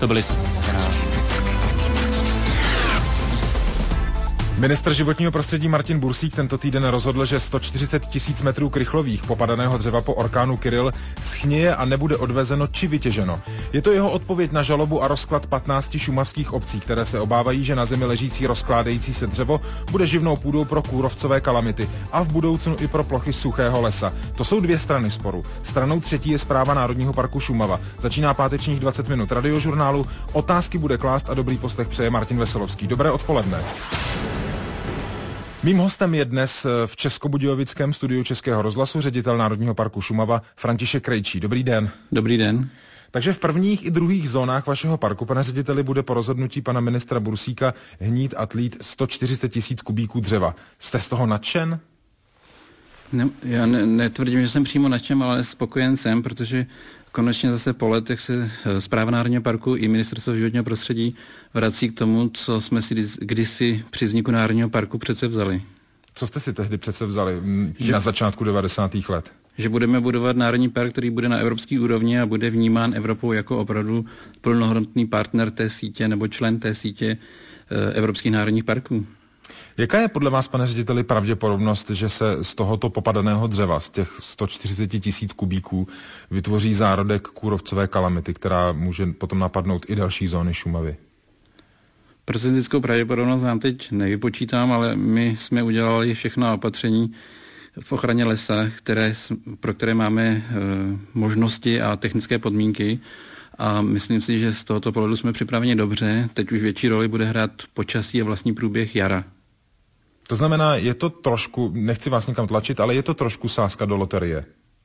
To byly... Ministr životního prostředí Martin Bursík tento týden rozhodl, že 140 000 metrů krychlových popadaného dřeva po orkánu Kyrill schněje a nebude odvezeno či vytěženo. Je to jeho odpověď na žalobu a rozklad 15 šumavských obcí, které se obávají, že na zemi ležící rozkládající se dřevo bude živnou půdou pro kůrovcové kalamity a v budoucnu i pro plochy suchého lesa. To jsou dvě strany sporu. Stranou třetí je správa Národního parku Šumava. Začíná pátečních 20 minut radiožurnálu. Otázky bude klást a dobrý poslech přeje Martin Veselovský. Dobré odpoledne. Mým hostem je dnes v Českobudějovickém studiu Českého rozhlasu ředitel Národního parku Šumava František Krejčí. Dobrý den. Dobrý den. Takže v prvních i druhých zónách vašeho parku, pane řediteli, bude po rozhodnutí pana ministra Bursíka hnít a tlít 140 000 kubíků dřeva. Jste z toho nadšen? Já netvrdím, že jsem přímo nadšen, ale spokojen jsem, protože konečně zase po letech se správa Národního parku i ministerstvo životního prostředí vrací k tomu, co jsme si kdysi při vzniku Národního parku přece vzali. Co jste si tehdy přece vzali na začátku 90. let? Že budeme budovat Národní park, který bude na evropské úrovni a bude vnímán Evropou jako opravdu plnohodnotný partner té sítě nebo člen té sítě evropských národních parků. Jaká je podle vás, pane řediteli, pravděpodobnost, že se z tohoto popadaného dřeva, z těch 140 000 kubíků, vytvoří zárodek kůrovcové kalamity, která může potom napadnout i další zóny Šumavy? Procentickou pravděpodobnost nám teď nevypočítám, ale my jsme udělali všechna opatření v ochraně lesa, pro které máme možnosti a technické podmínky. A myslím si, že z tohoto pohledu jsme připraveni dobře. Teď už větší roli bude hrát počasí a vlastní průběh jara. To znamená, je to trošku, nechci vás někam tlačit, ale je to trošku sázka do loterie.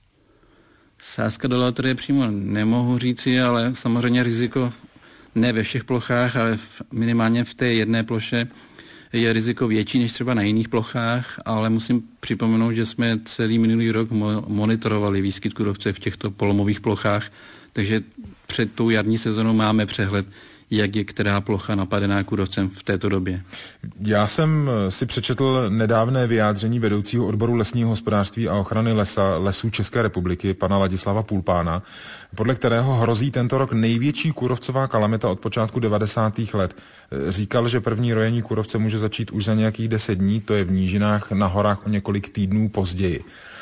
Sázka do loterie přímo nemohu říci, ale samozřejmě riziko ne ve všech plochách, ale minimálně v té jedné ploše je riziko větší než třeba na jiných plochách, ale musím připomenout, že jsme celý minulý rok monitorovali výskyt kůrovce v těchto polomových plochách, takže před tou jarní sezónou máme přehled, jak je která plocha napadená kůrovcem v této době. Já jsem si přečetl nedávné vyjádření vedoucího odboru lesního hospodářství a ochrany lesů České republiky, pana Ladislava Pulpána, podle kterého hrozí tento rok největší kůrovcová kalamita od počátku 90. let. Říkal, že první rojení kůrovce může začít už za nějakých 10 dní, to je v nížinách na horách o několik týdnů později.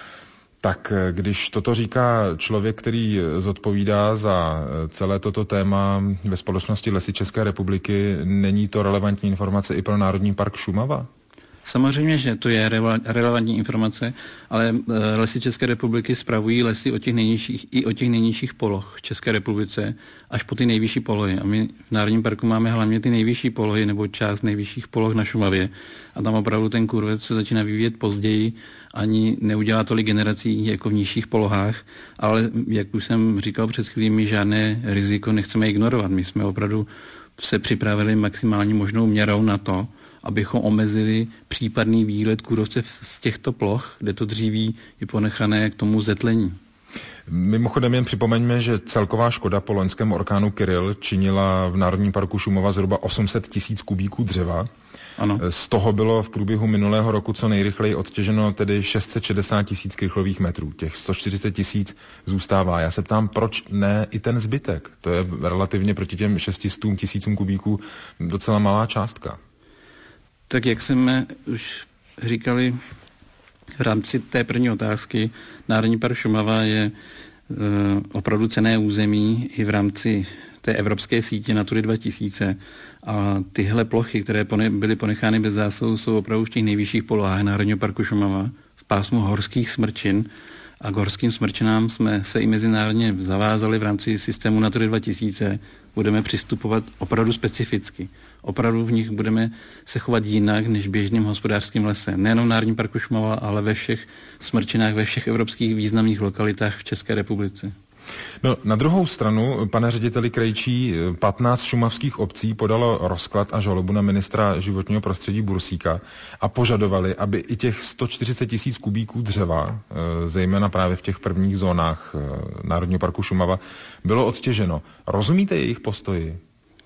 Tak když toto říká člověk, který zodpovídá za celé toto téma ve společnosti Lesy České republiky, není to relevantní informace i pro Národní park Šumava? Samozřejmě, že to je relevantní informace, ale Lesy České republiky spravují lesy od těch nejnižších poloh v České republice až po ty nejvyšší polohy. A my v Národním parku máme hlavně ty nejvyšší polohy nebo část nejvyšších poloh na Šumavě. A tam opravdu ten kůrovec se začíná vyvíjet později, ani neudělá tolik generací jako v nižších polohách, ale jak už jsem říkal před chvílí, my žádné riziko nechceme ignorovat. My jsme opravdu se připravili maximální možnou měrou na to, abychom omezili případný výlet kůrovce z těchto ploch, kde to dříví je ponechané k tomu zetlení. Mimochodem jen připomeňme, že celková škoda po loňském orkánu Kyrill činila v Národním parku Šumava zhruba 800 000 kubíků dřeva. Ano. Z toho bylo v průběhu minulého roku co nejrychleji odtěženo tedy 660 000 krychlových metrů. Těch 140 000 zůstává. Já se ptám, proč ne i ten zbytek? To je relativně proti těm 600 000 kubíků docela malá částka. Tak jak jsme už říkali v rámci té první otázky, Národní park Šumava je opravdu cenné území i v rámci té evropské sítě Natury 2000 a tyhle plochy, které byly ponechány bez zásahu, jsou opravdu v těch nejvyšších polohách Národního parku Šumava v pásmu horských smrčin a k horským smrčinám jsme se i mezinárodně zavázali v rámci systému Natury 2000. Budeme přistupovat opravdu specificky. Opravdu v nich budeme se chovat jinak než v běžným hospodářském lese. Nejenom v Národním parku Šumava, ale ve všech smrčinách, ve všech evropských významných lokalitách v České republice. No, na druhou stranu, pane řediteli Krejčí, 15 šumavských obcí podalo rozklad a žalobu na ministra životního prostředí Bursíka a požadovali, aby i těch 140 000 kubíků dřeva, zejména právě v těch prvních zónách Národního parku Šumava, bylo odtěženo. Rozumíte jejich postoji?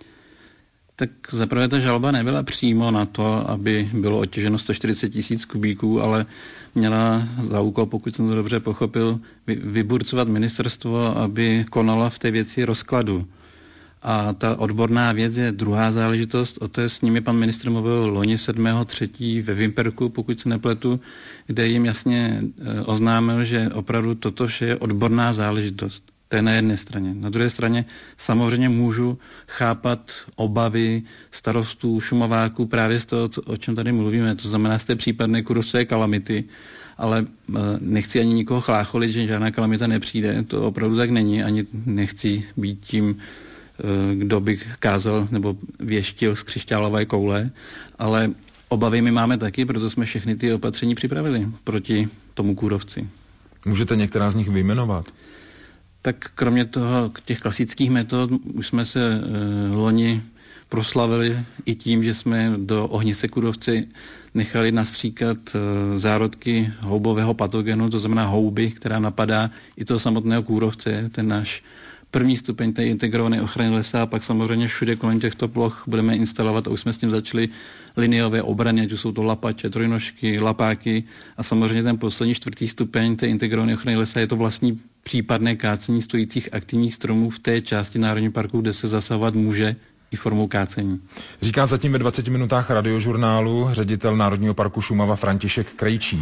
Tak zaprvé ta žaloba nebyla přímo na to, aby bylo odtěženo 140 000 kubíků, ale měla za úkol, pokud jsem to dobře pochopil, vyburcovat ministerstvo, aby konala v té věci rozkladu. A ta odborná věc je druhá záležitost, o té s nimi pan ministr mluvil loni 7.3. ve Vimperku, pokud se nepletu, kde jim jasně oznámil, že opravdu toto vše je odborná záležitost. To je na jedné straně. Na druhé straně samozřejmě můžu chápat obavy starostů, šumaváků právě z toho, o čem tady mluvíme, to znamená z té případné kůrovcové kalamity, ale nechci ani nikoho chlácholit, že žádná kalamita nepřijde, to opravdu tak není, ani nechci být tím, kdo by kázal nebo věštil z křišťálové koule, ale obavy my máme taky, proto jsme všechny ty opatření připravili proti tomu kůrovci. Můžete některá z nich vyjmenovat? Tak kromě toho, těch klasických metod, už jsme se loni proslavili i tím, že jsme do ohnice kůrovce nechali nastříkat zárodky houbového patogenu, to znamená houby, která napadá i toho samotného kůrovce, ten náš první stupeň té integrované ochrany lesa, a pak samozřejmě všude kolem těchto ploch budeme instalovat, a už jsme s tím začali, liniové obrany, ať jsou to lapače, trojnožky, lapáky, a samozřejmě ten poslední čtvrtý stupeň té integrované ochrany lesa je to vlastní případné kácení stojících aktivních stromů v té části Národního parku, kde se zasahovat může i formou kácení. Říká zatím ve 20 minutách radiožurnálu ředitel Národního parku Šumava František Krejčí.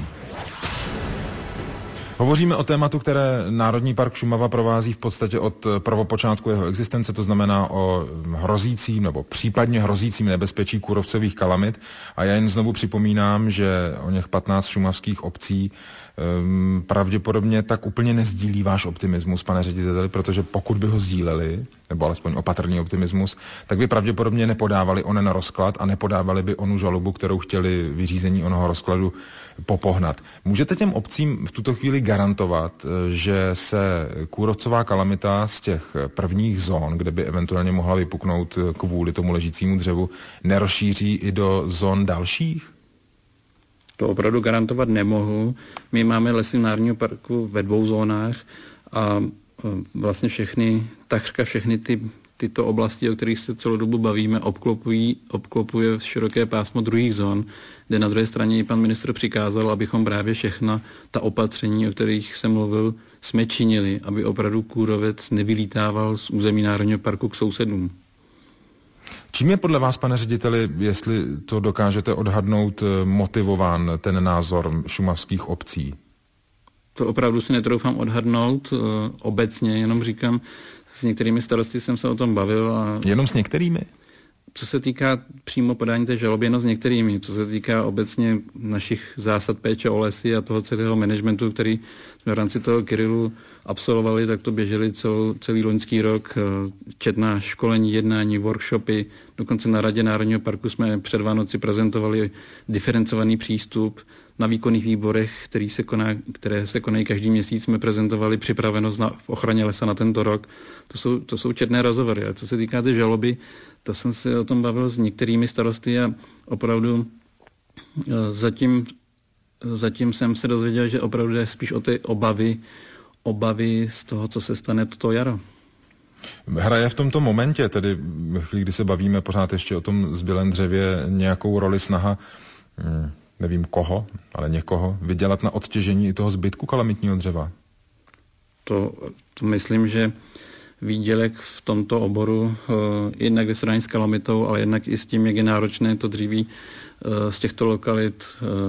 Hovoříme o tématu, které Národní park Šumava provází v podstatě od prvopočátku jeho existence, to znamená o hrozícím nebo případně hrozícím nebezpečí kůrovcových kalamit. A já jen znovu připomínám, že o něch 15 šumavských obcí pravděpodobně tak úplně nezdílí váš optimismus, pane řediteli, protože pokud by ho sdíleli, nebo alespoň opatrný optimismus, tak by pravděpodobně nepodávali onen rozklad a nepodávali by onu žalobu, kterou chtěli vyřízení onoho rozkladu popohnat. Můžete těm obcím v tuto chvíli garantovat, že se kůrovcová kalamita z těch prvních zón, kde by eventuálně mohla vypuknout kvůli tomu ležícímu dřevu, nerozšíří i do zón dalších? To opravdu garantovat nemohu. My máme lesy Národního parku ve 2 zónách a vlastně takřka všechny tyto oblasti, o kterých se celou dobu bavíme, obklopuje široké pásmo druhých zón, kde na druhé straně i pan ministr přikázal, abychom právě všechna ta opatření, o kterých jsem mluvil, jsme činili, aby opravdu kůrovec nevylítával z území Národního parku k sousedům. Čím je podle vás, pane řediteli, jestli to dokážete odhadnout, motivován ten názor šumavských obcí? To opravdu si netroufám odhadnout obecně, jenom říkám, s některými starosty jsem se o tom bavil. Jenom s některými? Co se týká přímo podání té žaloby, jenom s některými. Co se týká obecně našich zásad péče o lesy a toho celého managementu, který jsme v rámci toho Kyrillu absolvovali, tak to běželi celý loňský rok. Četná školení, jednání, workshopy. Dokonce na Radě Národního parku jsme před Vánoci prezentovali diferencovaný přístup. Na výkonných výborech, které se konají každý měsíc, jsme prezentovali připravenost v ochraně lesa na tento rok. To jsou četné rozhovory. A co se týká té žaloby, to jsem se o tom bavil s některými starosty a opravdu zatím jsem se dozvěděl, že opravdu je spíš o ty obavy z toho, co se stane toto jaro. Hraje v tomto momentě, tedy kdy se bavíme pořád ještě o tom zbylém dřevě, nějakou roli snaha, nevím koho, ale někoho, vydělat na odtěžení i toho zbytku kalamitního dřeva? To myslím, že výdělek v tomto oboru, jednak ve srovnání s kalamitou, ale jednak i s tím, jak je náročné to dříví z těchto lokalit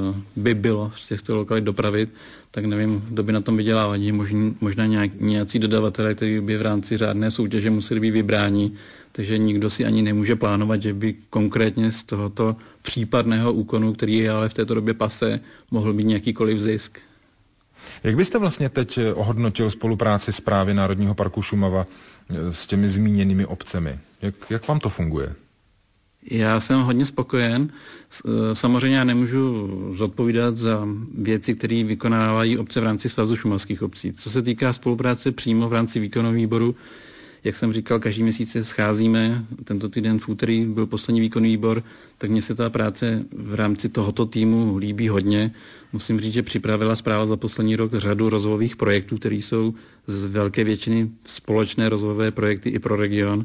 dopravit, tak nevím, kdo by na tom vydělával. Možná nějací dodavatelé, kteří by v rámci řádné soutěže museli být vybráni, takže nikdo si ani nemůže plánovat, že by konkrétně z tohoto případného úkonu, který je ale v této době pase, mohl být nějakýkoliv zisk. Jak byste vlastně teď ohodnotil spolupráci Správy Národního parku Šumava s těmi zmíněnými obcemi? Jak vám to funguje? Já jsem hodně spokojen. Samozřejmě já nemůžu zodpovídat za věci, které vykonávají obce v rámci Svazu šumavských obcí. Co se týká spolupráce přímo v rámci výkonného výboru, jak jsem říkal, každý měsíc se scházíme, tento týden v úterý byl poslední výkonný výbor, tak mně se ta práce v rámci tohoto týmu líbí hodně. Musím říct, že připravila správa za poslední rok řadu rozvojových projektů, které jsou z velké většiny společné rozvojové projekty i pro region.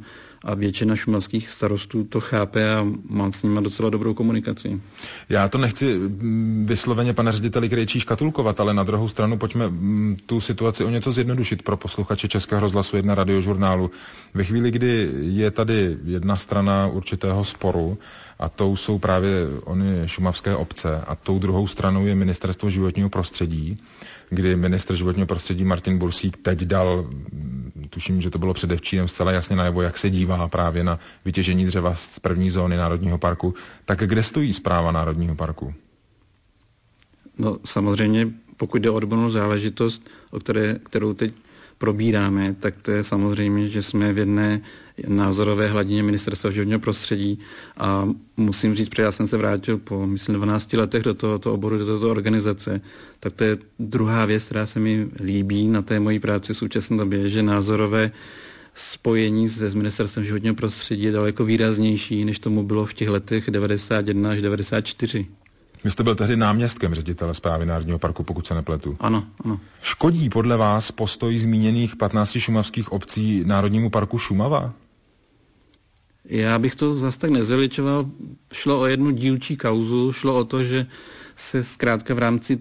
a většina šumavských starostů to chápe a má s nimi docela dobrou komunikaci. Já to nechci vysloveně, pane řediteli Krejčí, škatulkovat, ale na druhou stranu pojďme tu situaci o něco zjednodušit pro posluchače Českého rozhlasu 1 radiožurnálu. Ve chvíli, kdy je tady jedna strana určitého sporu, a tou jsou právě ony šumavské obce, a tou druhou stranou je Ministerstvo životního prostředí, kdy ministr životního prostředí Martin Bursík teď dal, tuším, že to bylo předevčírem, zcela jasně najevo, jak se dívá právě na vytěžení dřeva z první zóny Národního parku. Tak kde stojí správa Národního parku? No samozřejmě, pokud jde o odbornou záležitost, kterou teď probíráme, tak to je samozřejmě, že jsme v jedné názorové hladině Ministerstva životního prostředí a musím říct, protože já jsem se vrátil po, myslím, 12 letech do tohoto oboru, do této organizace, tak to je druhá věc, která se mi líbí na té mojí práci v současné době, že názorové spojení s Ministerstvem životního prostředí je daleko výraznější, než tomu bylo v těch letech 91 až 94. Vy jste byl tehdy náměstkem ředitele správy Národního parku, pokud se nepletu. Ano, ano. Škodí podle vás postoj zmíněných 15 šumavských obcí Národnímu parku Šumava? Já bych to zase tak nezveličoval. Šlo o jednu dílčí kauzu, šlo o to, že se zkrátka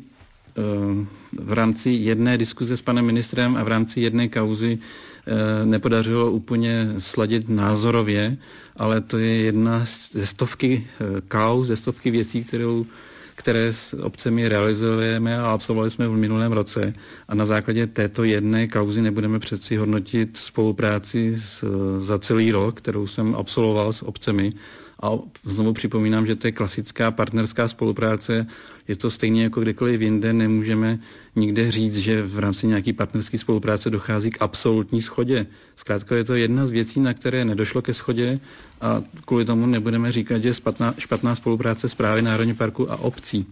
v rámci jedné diskuze s panem ministrem a v rámci jedné kauzy nepodařilo úplně sladit názorově, ale to je jedna ze stovky kauz, ze stovky věcí, které s obcemi realizujeme a absolvovali jsme v minulém roce. A na základě této jedné kauzy nebudeme přeci hodnotit spolupráci za celý rok, kterou jsem absolvoval s obcemi. A znovu připomínám, že to je klasická partnerská spolupráce. Je to stejně jako kdekoliv jinde. Nemůžeme nikde říct, že v rámci nějaké partnerské spolupráce dochází k absolutní shodě. Zkrátka je to jedna z věcí, na které nedošlo ke shodě a kvůli tomu nebudeme říkat, že je špatná spolupráce správy Národního parku a obcí.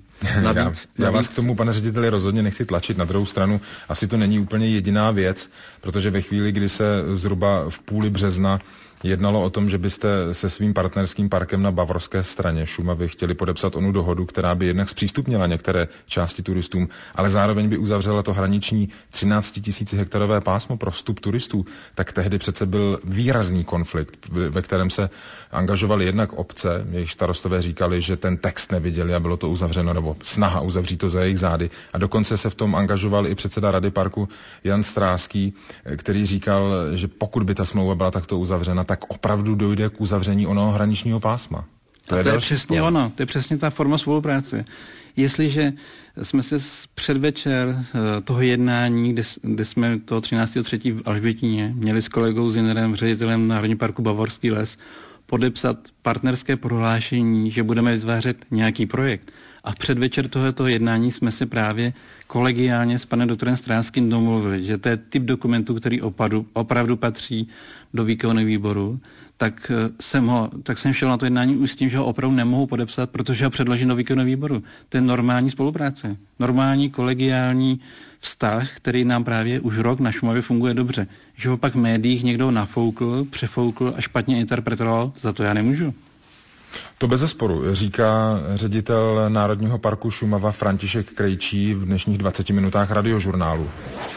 Já vás k tomu, pane řediteli, rozhodně nechci tlačit. Na druhou stranu asi to není úplně jediná věc, protože ve chvíli, kdy se zhruba v půli března jednalo o tom, že byste se svým partnerským parkem na bavorské straně Šumavy chtěli podepsat onu dohodu, která by jednak zpřístupnila některé části turistům, ale zároveň by uzavřela to hraniční 13 000 hektarové pásmo pro vstup turistů, tak tehdy přece byl výrazný konflikt, ve kterém se angažovali jednak obce, jejich starostové říkali, že ten text neviděli a bylo to uzavřeno, nebo snaha uzavřít to za jejich zády. A dokonce se v tom angažoval i předseda Rady parku Jan Stráský, který říkal, že pokud by ta smlouva byla takto uzavřena, tak opravdu dojde k uzavření onoho hraničního pásma. To je přesně ono, to je přesně ta forma spolupráce. Jestliže jsme se předvečer toho jednání, kde jsme toho 13.3. v Alžbětíně měli s kolegou Zinnerem, ředitelem Národního parku Bavorský les, podepsat partnerské prohlášení, že budeme vytvářet nějaký projekt. A v předvečer tohoto jednání jsme se právě kolegiálně s panem doktorem Stráským domluvili, že to je typ dokumentu, který opravdu patří do výkonného výboru, tak jsem šel na to jednání už s tím, že ho opravdu nemohu podepsat, protože ho předložím do výkonného výboru. To je normální spolupráce. Normální kolegiální vztah, který nám právě už rok na Šumavě funguje dobře. Že ho pak v médiích někdo nafoukl, přefoukl a špatně interpretoval, za to já nemůžu. To bezesporu, říká ředitel Národního parku Šumava František Krejčí v dnešních 20 minutách radiožurnálu.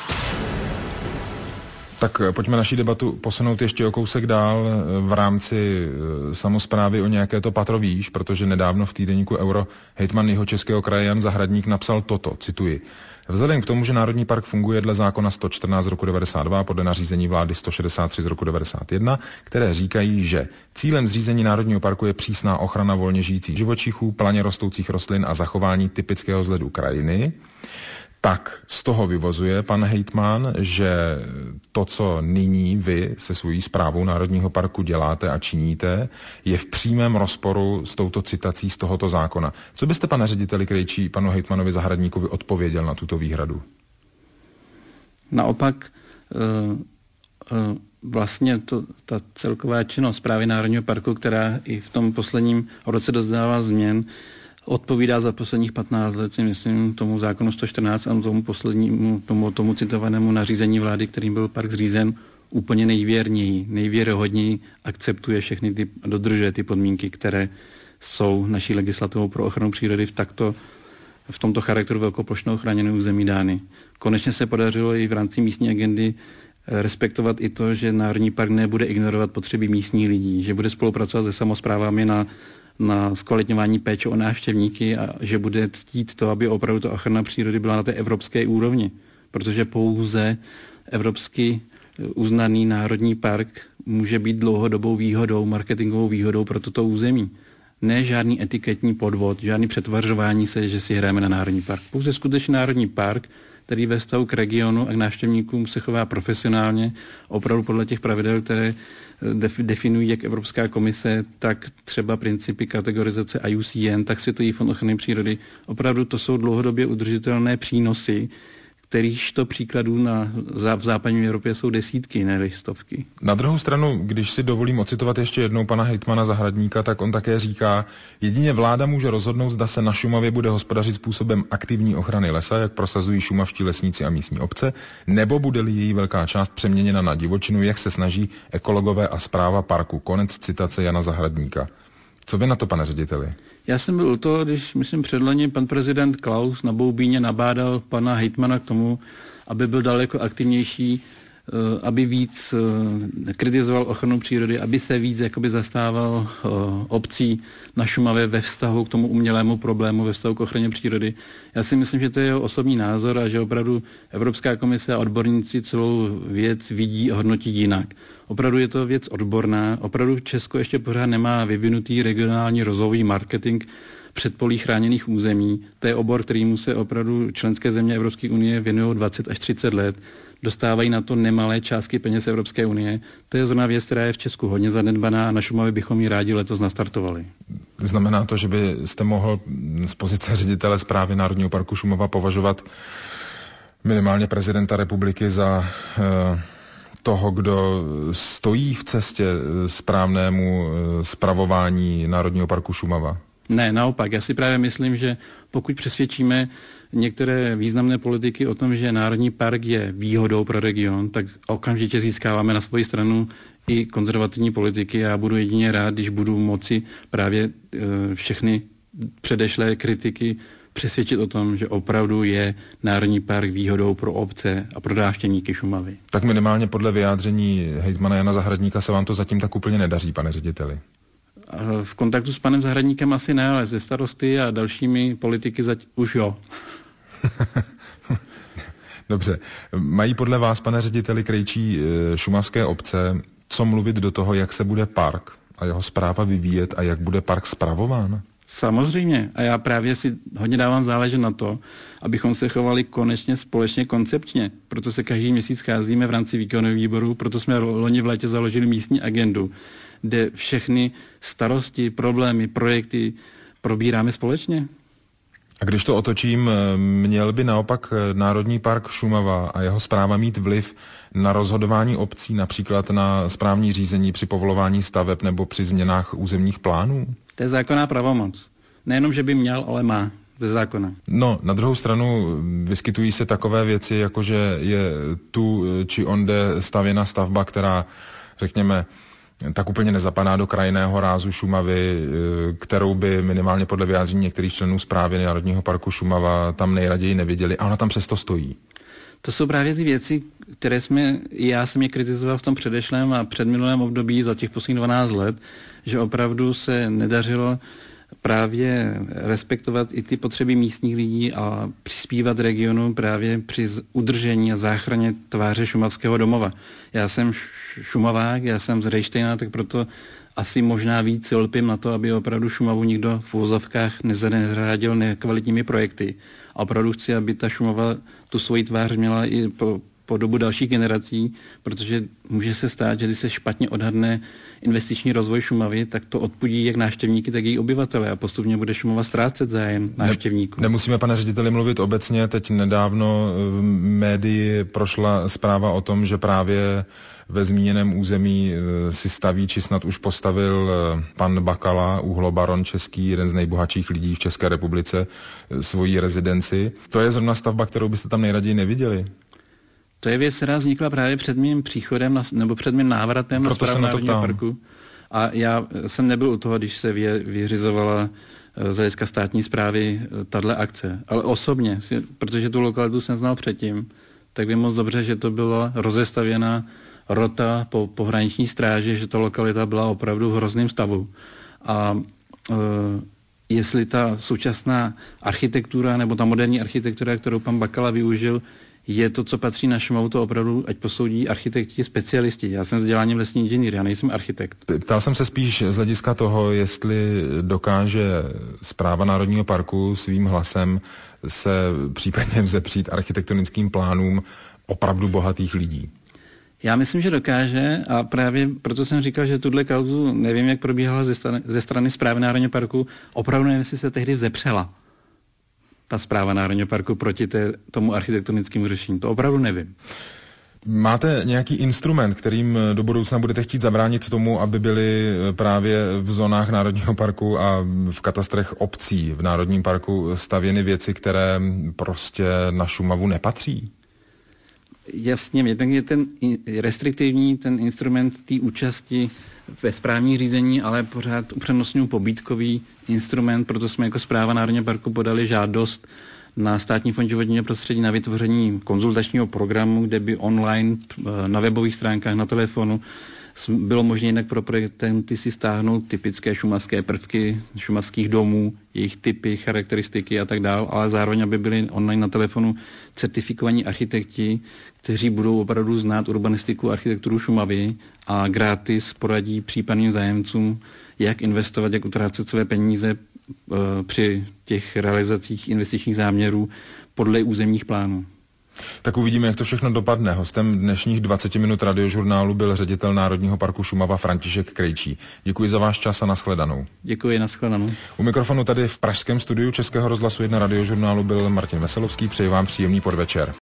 Tak pojďme naši debatu posunout ještě o kousek dál v rámci samosprávy o nějaké to patro výš, protože nedávno v týdeníku Euro hejtman Jihočeského kraje Jan Zahradník napsal toto, cituji. Vzhledem k tomu, že Národní park funguje dle zákona 114 z roku 92 podle nařízení vlády 163 z roku 91, které říkají, že cílem zřízení Národního parku je přísná ochrana volně žijících živočichů, planě rostoucích rostlin a zachování typického vzhledu krajiny, tak z toho vyvozuje pan hejtman, že to, co nyní vy se svojí správou Národního parku děláte a činíte, je v přímém rozporu s touto citací z tohoto zákona. Co byste, pane řediteli Krejčí, panu hejtmanovi Zahradníkovi odpověděl na tuto výhradu? Naopak vlastně ta celková činnost správy Národního parku, která i v tom posledním roce doznala změn, odpovídá za posledních 15 let, si myslím, tomu zákonu 114 a tomu poslednímu, tomu citovanému nařízení vlády, kterým byl park zřízen, úplně nejvěrněji, nejvěrohodněji akceptuje všechny dodržuje ty podmínky, které jsou naší legislativou pro ochranu přírody v tomto charakteru velkoplošného chráněného území dány. Konečně se podařilo i v rámci místní agendy respektovat i to, že Národní park nebude ignorovat potřeby místních lidí, že bude spolupracovat se samosprávami na zkvalitňování péče o návštěvníky a že bude ctít to, aby opravdu ta ochrana přírody byla na té evropské úrovni. Protože pouze evropsky uznaný národní park může být dlouhodobou výhodou, marketingovou výhodou pro toto území. Ne žádný etiketní podvod, žádný přetvařování se, že si hrajeme na národní park. Pouze skutečně národní park, který ve vztahu k regionu a k návštěvníkům se chová profesionálně, opravdu podle těch pravidel, které definují jak Evropská komise, tak třeba principy kategorizace IUCN, tak Světový fond ochrany přírody. Opravdu to jsou dlouhodobě udržitelné přínosy, kterýchto příkladů v západní Evropě jsou desítky, ne stovky. Na druhou stranu, když si dovolím ocitovat ještě jednou pana hejtmana Zahradníka, tak on také říká, jedině vláda může rozhodnout, zda se na Šumavě bude hospodařit způsobem aktivní ochrany lesa, jak prosazují šumavští lesníci a místní obce, nebo bude-li její velká část přeměněna na divočinu, jak se snaží ekologové a správa parku. Konec citace Jana Zahradníka. Co vy na to, pane řediteli? Já jsem byl u toho, když, myslím, předloni pan prezident Klaus na Boubíně nabádal pana hejtmana k tomu, aby byl daleko aktivnější, aby víc kritizoval ochranu přírody, aby se víc jakoby zastával obcí na Šumavě ve vztahu k tomu umělému problému, ve vztahu k ochraně přírody. Já si myslím, že to je jeho osobní názor a že opravdu Evropská komise a odborníci celou věc vidí a hodnotí jinak. Opravdu je to věc odborná, opravdu Česko ještě pořád nemá vyvinutý regionální rozvojový marketing předpolí chráněných území. To je obor, kterýmu se opravdu členské země Evropské unie věnují 20 až 30 let. Dostávají na to nemalé částky peněz Evropské unie. To je zrovna věc, která je v Česku hodně zanedbaná a na Šumavě bychom ji rádi letos nastartovali. Znamená to, že byste mohl z pozice ředitele správy Národního parku Šumava považovat minimálně prezidenta republiky za toho, kdo stojí v cestě správnému spravování Národního parku Šumava? Ne, naopak. Já si právě myslím, že pokud přesvědčíme některé významné politiky o tom, že Národní park je výhodou pro region, tak okamžitě získáváme na svoji stranu i konzervativní politiky. Já budu jedině rád, když budu moci právě všechny předešlé kritiky přesvědčit o tom, že opravdu je Národní park výhodou pro obce a pro návštěvníky Šumavy. Tak minimálně podle vyjádření hejtmana Jana Zahradníka se vám to zatím tak úplně nedaří, pane řediteli. V kontaktu s panem Zahradníkem asi ne, ale ze starosty a dalšími politiky už jo. Dobře. Mají podle vás, pane řediteli, krejčí šumavské obce co mluvit do toho, jak se bude park a jeho správa vyvíjet a jak bude park spravován? Samozřejmě. A já právě si hodně dávám záležet na to, abychom se chovali konečně společně koncepčně. Proto se každý měsíc scházíme v rámci výkonného výboru, proto jsme loni v létě založili místní agendu, kde všechny starosti, problémy, projekty probíráme společně. A když to otočím, měl by naopak Národní park Šumava a jeho správa mít vliv na rozhodování obcí, například na správní řízení při povolování staveb nebo při změnách územních plánů? To je zákonná pravomoc. Nejenom, že by měl, ale má ze zákona. No, na druhou stranu vyskytují se takové věci, jako že je tu či onde stavěna stavba, která, řekněme, tak úplně nezapadá do krajinného rázu Šumavy, kterou by minimálně podle vyjádření některých členů správy Národního parku Šumava tam nejraději neviděli, a ona tam přesto stojí. To jsou právě ty věci, které já jsem je kritizoval v tom předešlém a předminulém období za těch posledních 12 let, že opravdu se nedařilo právě respektovat i ty potřeby místních lidí a přispívat regionu právě při udržení a záchraně tváře šumavského domova. Já jsem Šumavák, já jsem z Rejštejna, tak proto asi možná víc lpím na to, aby opravdu Šumavu nikdo v uvozovkách nezahradil nekvalitními projekty. A opravdu chci, aby ta Šumava tu svoji tvář měla i po dobu dalších generací, protože může se stát, že když se špatně odhadne investiční rozvoj Šumavy, tak to odpudí jak návštěvníky, tak její obyvatele a postupně bude Šumava ztrácet zájem návštěvníků. Nemusíme, pane řediteli, mluvit obecně. Teď nedávno v médii prošla zpráva o tom, že právě ve zmíněném území si staví, či snad už postavil pan Bakala, uhlobaron český, jeden z nejbohatších lidí v České republice, svoji rezidenci. To je zrovna stavba, kterou byste tam nejraději neviděli. To je věc, která vznikla právě před mým příchodem nebo před mým návratem na správu Národního parku. A já jsem nebyl u toho, když se vyřizovala z hlediska státní správy tato akce. Ale osobně, protože tu lokalitu jsem znal předtím, tak vím moc dobře, že to byla rozestavěná rota po pohraniční stráži, že ta lokalita byla opravdu v hrozném stavu. A jestli ta současná architektura nebo ta moderní architektura, kterou pan Bakala využil, je to, co patří na Šumavu, to opravdu, ať posoudí architekti, specialisti. Já jsem vzděláním lesní inženýr, já nejsem architekt. Ptal jsem se spíš z hlediska toho, jestli dokáže Správa Národního parku svým hlasem se případně vzepřít architektonickým plánům opravdu bohatých lidí. Já myslím, že dokáže a právě proto jsem říkal, že tuhle kauzu nevím, jak probíhala ze strany Správy Národního parku. Opravdu nevím, jestli se tehdy vzepřela ta Správa Národního parku proti tomu architektonickému řešení. To opravdu nevím. Máte nějaký instrument, kterým do budoucna budete chtít zabránit tomu, aby byly právě v zónách Národního parku a v katastrech obcí v Národním parku stavěny věci, které prostě na Šumavu nepatří? Jasně, je ten restriktivní, ten instrument té účasti ve správním řízení, ale pořád upřednostňuji pobídkový instrument, proto jsme jako Správa Národního parku podali žádost na Státní fond životního prostředí na vytvoření konzultačního programu, kde by online na webových stránkách, na telefonu bylo možné jinak pro projektanty si stáhnout typické šumavské prvky šumavských domů, jejich typy, charakteristiky a tak dále, ale zároveň, aby byli online na telefonu certifikovaní architekti, kteří budou opravdu znát urbanistiku a architekturu Šumavy a gratis poradí případným zájemcům, jak investovat, jak utrácet své peníze při těch realizacích investičních záměrů podle územních plánů. Tak uvidíme, jak to všechno dopadne. Hostem dnešních 20 minut radiožurnálu byl ředitel Národního parku Šumava František Krejčí. Děkuji za váš čas a nashledanou. Děkuji, nashledanou. U mikrofonu tady v pražském studiu Českého rozhlasu 1 radiožurnálu byl Martin Veselovský. Přeji vám příjemný podvečer.